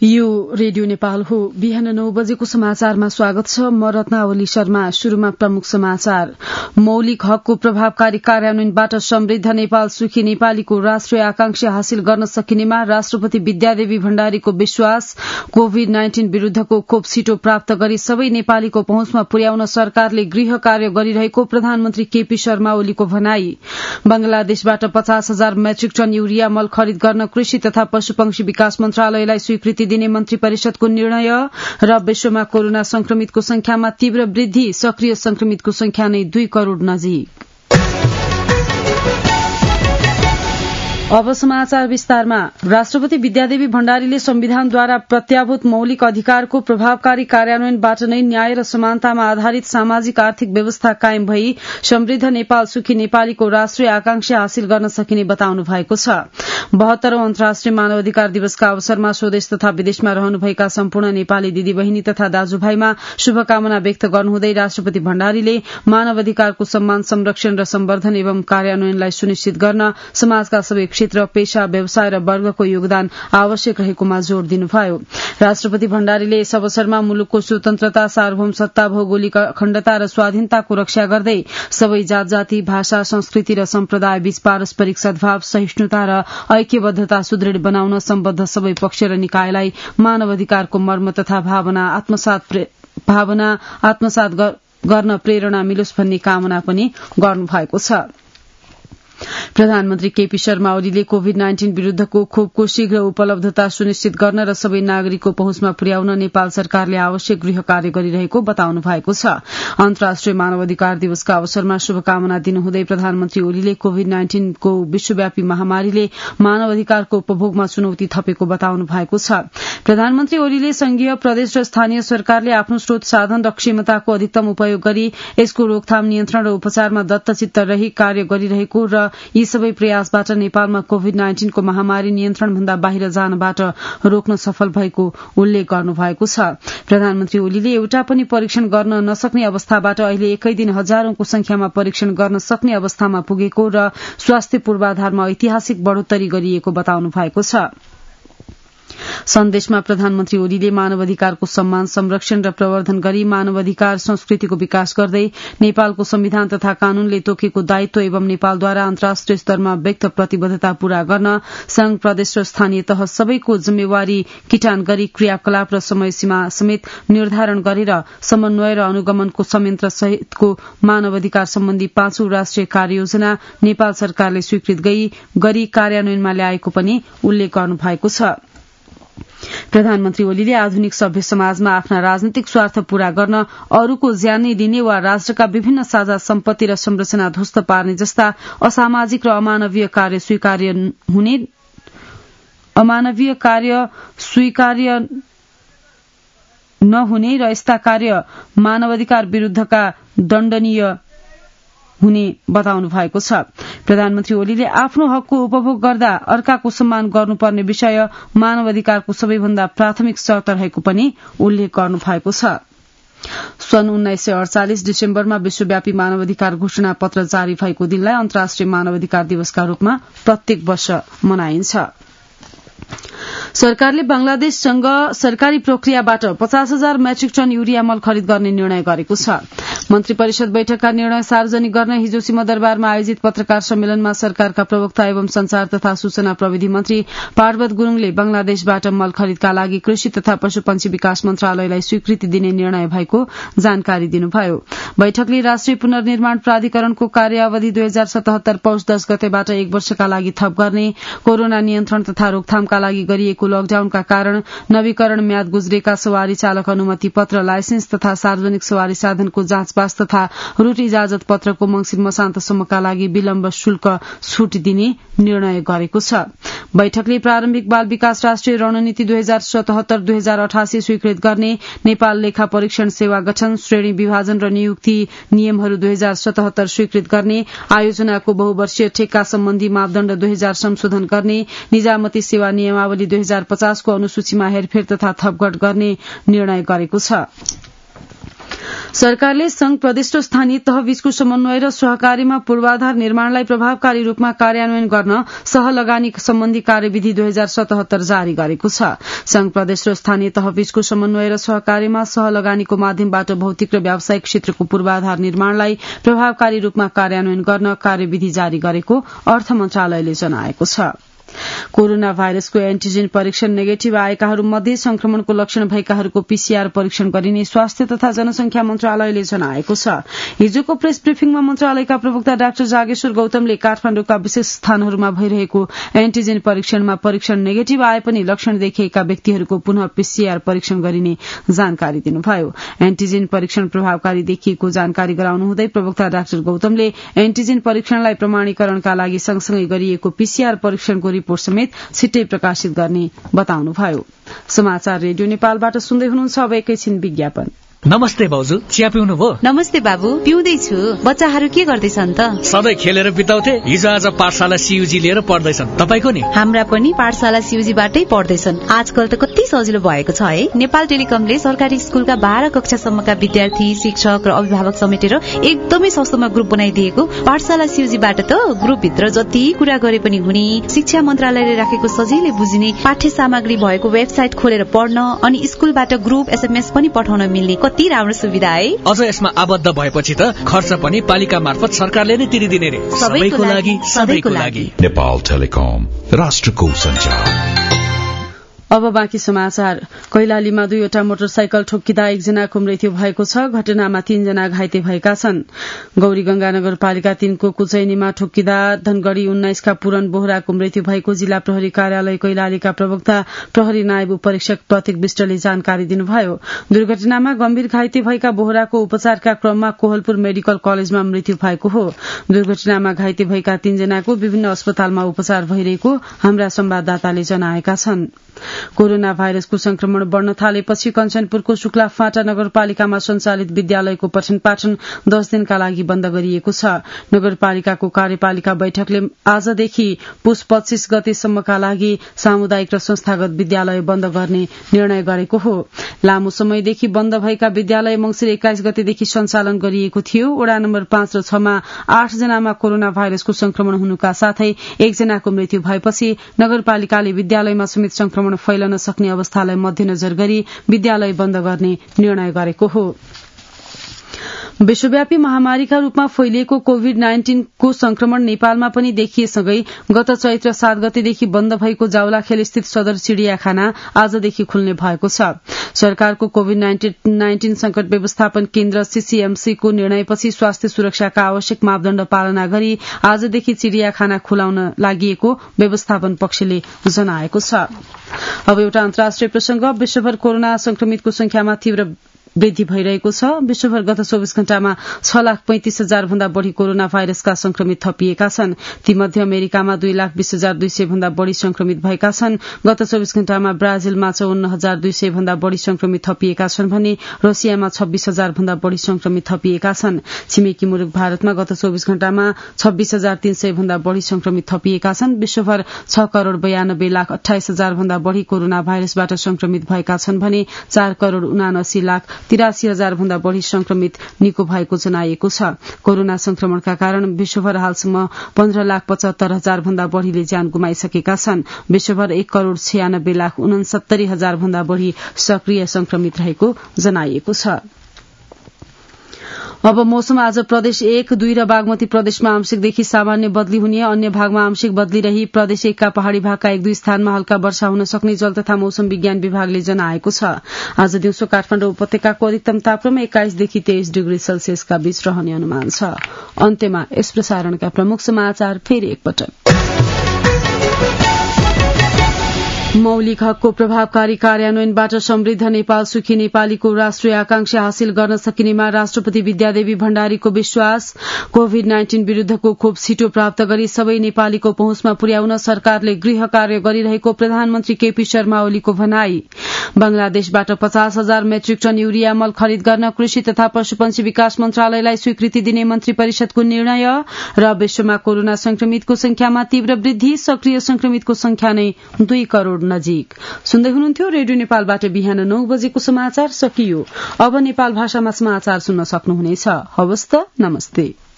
यो रेडियो नेपाल हो। बिहान 9 बजेको समाचारमा स्वागत छ। म रत्नावली शर्मा। शुरूमा प्रमुख समाचार। मौलिक हकको प्रभावकारी कार्यान्वयनबाट समृद्ध नेपाल सुखी नेपालीको राष्ट्रिय आकांक्षा हासिल गर्न सकिनेमा राष्ट्रपति विद्यादेवी भण्डारीको विश्वास। कोभिड-19 विरूद्धको खोप छिटो प्राप्त गरी सबै नेपालीको पहुँचमा पुर्याउन सरकारले गृह कार्य गरिरहेको प्रधानमन्त्री केपी शर्मा ओलीको भनाई। बंगलादेशबाट 50,000 मेट्रिक टन यूरिया मल खरिद गर्न कृषि तथा पशुपक्षी विकास मन्त्रालयलाई स्वीकृति दिने मन्त्री परिषदको निर्णय। र विश्वमा कोरोना संक्रमितको संख्यामा तीव्र वृद्धि, सक्रिय संक्रमितको संख्या नै 2 करोड़ नजिक। अब समाचार विस्तारमा। राष्ट्रपति विद्यादेवी भण्डारीले संविधानद्वारा प्रत्याभूत मौलिक अधिकारको प्रभावकारी कार्यान्वयनबाट नै न्याय र समानतामा आधारित सामाजिक आर्थिक व्यवस्था कायम भई समृद्ध नेपाल सुखी नेपालीको राष्ट्रिय आकांक्षा हासिल गर्न सकिने बताउनु भएको छ। 72औं अन्तर्राष्ट्रिय मानवाधिकार दिवसका अवसरमा स्वदेश तथा विदेशमा रहनुभएका सम्पूर्ण नेपाली दिदी बहिनी तथा दाजुभाइमा शुभकामना व्यक्त गर्नुहुँदै राष्ट्रपति भण्डारीले मानवाधिकारको सम्मान, संरक्षण र सम्वर्धन एवं कार्यान्वयनलाई सुनिश्चित गर्न समाजका सबै क्षेत्र, पेशा, व्यवसाय र वर्गको योगदान आवश्यक रहेकोमा जोड़ दिनुभयो। राष्ट्रपति भण्डारीले यस अवसरमा मुलुकको स्वतन्त्रता, सार्वभौमसत्ता, भौगोलिक अखण्डता र स्वाधीनताको रक्षा गर्दै सबै जात जाति, भाषा, संस्कृति र सम्प्रदाय बीच पारस्परिक सद्भाव, सहिष्णुता र ऐक्यबद्धता सुदृढ़ बनाउन सम्बद्ध सबै पक्ष र निकायलाई मानवाधिकारको मर्म तथा भावना आत्मसात गर्न प्रेरणा मिलोस् भन्ने कामना पनि गर्नुभएको छ। प्रधानमन्त्री केपी शर्मा ओलीले कोभिड-19 विरूद्धको खोपको शीघ्र उपलब्धता सुनिश्चित गर्न र सबै नागरिकको पहुँचमा पुर्याउन नेपाल सरकारले आवश्यक गृह कार्य गरिरहेको बताउनु भएको छ। अन्तर्राष्ट्रिय मानवाधिकार दिवसका अवसरमा शुभकामना दिनुहुँदै प्रधानमन्त्री ओलीले कोभिड-19 को विश्वव्यापी महामारीले मानवाधिकारको उपभोगमा चुनौती थपेको बताउनु भएको छ। प्रधानमन्त्री ओलीले संघीय, प्रदेश र स्थानीय सरकारले आफ्नो स्रोत, साधन र क्षमताको अधिकतम उपयोग गरी यसको रोकथाम, नियन्त्रण र उपचारमा दत्तचित्त रही कार्य गरिरहेको र यी सबै प्रयासबाट नेपालमा कोभिड-19 को महामारी नियन्त्रण भन्दा बाहिर जानबाट रोक्न सफल भएको उल्लेख गर्नुभएको छ। प्रधानमन्त्री ओलीले एउटा पनि परीक्षण गर्न नसक्ने अवस्थाबाट अहिले एकै दिन हजारौंको संख्यामा परीक्षण गर्न सक्ने अवस्थामा पुगेको र स्वास्थ्य पूर्वाधारमा ऐतिहासिक बढ़ोत्तरी गरिएको बताउनु भएको छ। सन्देशमा प्रधानमन्त्री ओलीले मानवाधिकारको सम्मान, संरक्षण र प्रवर्धन गरी मानवाधिकार संस्कृतिको विकास गर्दै नेपालको संविधान तथा कानूनले तोकेको दायित्व एवं नेपालद्वारा अन्तर्राष्ट्रिय स्तरमा व्यक्त प्रतिबद्धता पूरा गर्न संघ, प्रदेश र स्थानीय तह सबैको जिम्मेवारी किटान गरी क्रियाकलाप र समय सीमा समेत निर्धारण गरेर समन्वय र अनुगमनको संयन्त्र सहितको मानवाधिकार सम्बन्धी 5औं राष्ट्रिय कार्ययोजना नेपाल सरकारले स्वीकृत गरी कार्यान्वयनमा ल्याएको पनि उल्लेख गर्नुभएको छ। प्रधानमन्त्री ओलीले आधुनिक सभ्य समाजमा आफ्ना राजनीतिक स्वार्थ पूरा गर्न अरूको ज्यान नै लिने वा राष्ट्रका विभिन्न साझा सम्पत्ति र संरचना ध्वस्त पार्ने जस्ता असामाजिक र अमानवीय कार्य स्वीकार्य नहुने र यस्ता कार्य मानवाधिकार विरूद्धका दण्डनीय हुने बताउनु भएको छ। प्रधानमन्त्री ओलीले आफ्नो हकको उपभोग गर्दा अर्काको सम्मान गर्नुपर्ने विषय मानवाधिकारको सबैभन्दा प्राथमिक शर्त रहेको पनि उल्लेख गर्नु भएको छ। सन् 1948 डिसेम्बरमा विश्वव्यापी मानवाधिकार घोषणा पत्र जारी भएको दिनलाई अन्तर्राष्ट्रिय मानवाधिकार दिवसका रूपमा प्रत्येक वर्ष मनाइन्छ। सरकारले बंगलादेशसँग सरकारी प्रक्रियाबाट 50,000 मेट्रिक टन यूरिया मल खरिद गर्ने निर्णय गरेको छ। मन्त्री परिषद बैठकका निर्णय सार्वजनिक गर्न हिजो सिंहदरबारमा आयोजित पत्रकार सम्मेलनमा सरकारका प्रवक्ता एवं संचार तथा सूचना प्रविधि मन्त्री पार्वत गुरूङले बंगलादेशबाट मल खरिदका लागि कृषि तथा पशुपक्षी विकास मन्त्रालयलाई स्वीकृति दिने निर्णय भएको जानकारी दिनुभयो। बैठकले राष्ट्रिय पुनर्निर्माण प्राधिकरणको कार्यावधि 2077 पौष 10 गतेबाट 1 वर्षका लागि थप गर्ने, कोरोना नियन्त्रण तथा रोकथामका लागि गरिएको लकडाउनका कारण नवीकरण म्याद गुज्रेका सवारी चालक अनुमति पत्र, लाइसेन्स तथा सार्वजनिक सवारी साधनको जाँचपास तथा रूट इजाजत पत्रको मंसिर मसान्तसम्मका लागि विलम्ब शुल्क छूट दिने निर्णय गरेको छ। बैठकले प्रारम्भिक बाल विकास राष्ट्रिय रणनीति 2077-2088 स्वीकृत गर्ने, नेपाल लेखा परीक्षण सेवा गठन, श्रेणी विभाजन र नियुक्ति नियमहरू 2077 स्वीकृत गर्ने, आयोजनाको बहुवर्षीय ठेक्का सम्बन्धी मापदण्ड 2000 संशोधन गर्ने, निजामती सेवा नियमावली 2050 को अनुसूचीमा हेरफेर तथा थपघट गर्ने निर्णय गरेको छ। सरकारले संघ प्रदेश र स्थानीय तह बीचको समन्वय र सहकारीमा पूर्वाधार निर्माणलाई प्रभावकारी रूपमा कार्यान्वयन गर्न सहलगानी सम्बन्धी कार्यविधि 2077 जारी गरेको छ। संघ प्रदेश र स्थानीय तह बीचको समन्वय र सहकारीमा सहलगानीको माध्यमबाट भौतिक र व्यावसायिक क्षेत्रको पूर्वाधार निर्माणलाई प्रभावकारी रूपमा कार्यान्वयन गर्न कार्यविधि जारी गरेको अर्थ मन्त्रालयले जनाएको छ। कोरोना भाइरसको एन्टिजेन परीक्षण नेगेटिभ आएकाहरू मध्ये संक्रमणको लक्षण भएकाहरूको पीसीआर परीक्षण गरिने स्वास्थ्य तथा जनसंख्या मन्त्रालयले जनाएको छ। हिजोको प्रेस ब्रिफिङमा मन्त्रालयका प्रवक्ता डाक्टर जागेश्वर गौतमले काठमाडौँका विशेष स्थानहरूमा भइरहेको एन्टिजेन परीक्षणमा परीक्षण नेगेटिभ आए पनि लक्षण देखिएका व्यक्तिहरूको पुनः पीसीआर परीक्षण गरिने जानकारी दिनुभयो। एन्टिजेन परीक्षण प्रभावकारी देखिएको जानकारी गराउनुहुँदै प्रवक्ता डाक्टर गौतमले एन्टिजेन परीक्षणलाई प्रमाणीकरणका लागि सँगसँगै गरिएको पीसीआर परीक्षणको रिपोर्ट समेत छिट्टै प्रकाशित गर्ने बताउनुभयो। समाचार रेडियो नेपालबाट सुन्दै हुनुहुन्छ। अब एकैछिन विज्ञापन। नमस्ते भाउजू, चिया पिउनु भयो? नमस्ते बाबु, पिउँदैछु। बच्चाहरू के गर्दैछन् त? सधैँ खेलेर बिताउँथे, हिजो आज पाठशाला सीयूजी लिएर पढ्दैछन्। तपाईको नि? हाम्रा पनि पाठशाला सीयूजीबाटै पढ्दैछन्। आजकल त कति सजिलो भएको छ है। नेपाल टेलिकमले सरकारी स्कुलका 12 कक्षासम्मका विद्यार्थी, शिक्षक र अभिभावक समेटेर एकदमै सस्तोमा ग्रुप बनाइदिएको। पाठशाला सीयूजीबाट त ग्रुपभित्र जति कुरा गरे पनि हुने, शिक्षा मन्त्रालयले राखेको सजिलै बुझिने पाठ्य सामग्री भएको वेबसाइट खोलेर पढ्न अनि स्कुलबाट ग्रुप एसएमएस पनि पठाउन मिल्ने कति राम्रो सुविधा है। अझ यसमा आबद्ध भएपछि त खर्च पनि पालिका मार्फत सरकारले नै तिरिदिने रे। सबैको लागि, सधैँको लागि। नेपाल टेलिकम, राष्ट्रको सञ्चार। अब बाँकी समाचार। कैलालीमा 2वटा मोटरसाइकल ठोक्किँदा एकजनाको मृत्यु भएको छ। घटनामा 3 जना घाइते भएका छन्। गौरीगंगा नगरपालिका 3 को कुचैनीमा ठोक्किँदा धनगढ़ी 19 का पूरन बोहराको मृत्यु भएको जिल्ला प्रहरी कार्यालय कैलालीका प्रवक्ता प्रहरी नायब उपरीक्षक प्रतीक विष्टले जानकारी दिनुभयो। दुर्घटनामा गम्भीर घाइते भएका बोहराको उपचारका क्रममा कोहलपुर मेडिकल कलेजमा मृत्यु भएको हो। दुर्घटनामा घाइते भएका 3 जनाको विभिन्न अस्पतालमा उपचार भइरहेको हाम्रा संवाददाताले जनाएका छन्। कोरोना भाइरसको संक्रमण बढ़न थालेपछि कञ्चनपुरको शुक्ला फाँटा नगरपालिकामा सञ्चालित विद्यालयको पठन पाठन 10 दिनका लागि बन्द गरिएको छ। नगरपालिकाको कार्यपालिका बैठकले आजदेखि पुष 25 गतेसम्मका लागि सामुदायिक र संस्थागत विद्यालय बन्द गर्ने निर्णय गरेको हो। लामो समयदेखि बन्द भएका विद्यालय मंसिर 21 गतेदेखि सञ्चालन गरिएको थियो। वडा नम्बर 5 र 6 मा 8 जनामा कोरोना भाइरसको संक्रमण हुनुका साथै 1 जनाको मृत्यु भएपछि नगरपालिकाले विद्यालयमा समेत संक्रमण फैलन सक्ने अवस्थालाई मध्यनजर गरी विद्यालय बन्द गर्ने निर्णय गरेको हो। विश्वव्यापी महामारीका रूपमा फैलिएको कोभिड-19 को संक्रमण नेपालमा पनि देखिएसँगै गत चैत्र 7 गतेदेखि बन्द भएको जावलाखेल स्थित सदर चिड़ियाखाना आजदेखि खुल्ने भएको छ। सरकारको कोभिड-19 संकट व्यवस्थापन केन्द्र सीसीएमसी को निर्णयपछि स्वास्थ्य सुरक्षाका आवश्यक मापदण्ड पालना गरी आजदेखि चिड़ियाखाना खुलाउन लागि व्यवस्थापन पक्षले जनाएको छ। अब एउटा अन्तर्राष्ट्रिय प्रसंग। विश्वभर कोरोना संक्रमितको संख्यामा तीव्र वृद्धि भइरहेको छ। विश्वभर गत 24 घण्टामा 6,35,000 भन्दा बढ़ी कोरोना भाइरसका संक्रमित थपिएका छन्। तीमध्ये अमेरिकामा 2,20,200 भन्दा बढ़ी संक्रमित भएका छन्। गत 24 घण्टामा ब्राजिलमा 54,200 भन्दा बढ़ी संक्रमित थपिएका छन् भने रसियामा 26,000 भन्दा बढ़ी संक्रमित थपिएका छन्। छिमेकी मुलुक भारतमा गत 24 घण्टामा 26,300 भन्दा बढ़ी संक्रमित थपिएका छन्। विश्वभर 6,92,28,000 भन्दा बढ़ी कोरोना भाइरसबाट संक्रमित भएका छन् भने 4,79,83,000 भन्दा बढ़ी संक्रमित निको भएको जनाइएको छ। कोरोना संक्रमणका कारण विश्वभर हालसम्म 15,75,000 भन्दा बढ़ीले ज्यान गुमाइसकेका छन्। विश्वभर 1,96,69,000 भन्दा बढ़ी सक्रिय संक्रमित रहेको जनाइएको छ। अब मौसम। आज प्रदेश 1, 2 र बागमती प्रदेशमा आंशिकदेखि सामान्य बदली हुने, अन्य भागमा आंशिक बदली रही प्रदेश 1 का पहाड़ी भागका 1-2 स्थानमा हल्का वर्षा हुन सक्ने जल तथा मौसम विज्ञान विभागले जनाएको छ। आज दिउँसो काठमाडौँ उपत्यकाको अधिकतम तापक्रम 21 देखि 23 डिग्री सेल्सियसका बीच रहने अनुमान छ। अन्त्यमा यस प्रसारणका प्रमुख समाचार फेरि एकपटक। मौलिक हकको प्रभावकारी कार्यान्वयनबाट समृद्ध नेपाल सुखी नेपालीको राष्ट्रिय आकांक्षा हासिल गर्न सकिनेमा राष्ट्रपति विद्यादेवी भण्डारीको विश्वास। कोभिड-19 विरूद्धको खोप छिटो प्राप्त गरी सबै नेपालीको पहुँचमा पुर्याउन सरकारले गृह कार्य गरिरहेको प्रधानमन्त्री केपी शर्मा ओलीको भनाई। बंगलादेशबाट 50,000 मेट्रिक टन यूरिया मल खरिद गर्न कृषि तथा पशुपन्छी विकास मन्त्रालयलाई स्वीकृति दिने मन्त्री परिषदको निर्णय। र विश्वमा कोरोना संक्रमितको संख्यामा तीव्र वृद्धि, सक्रिय संक्रमितको संख्या नै 2 करोड़ रोड नजिक। सुन्दै हुनुहुन्थ्यो रेडियो नेपालबाट बिहान 9 बजेको समाचार सकियो। अब नेपाल भाषामा समाचार सुन्न सक्नुहुनेछ। हवस् त, नमस्ते।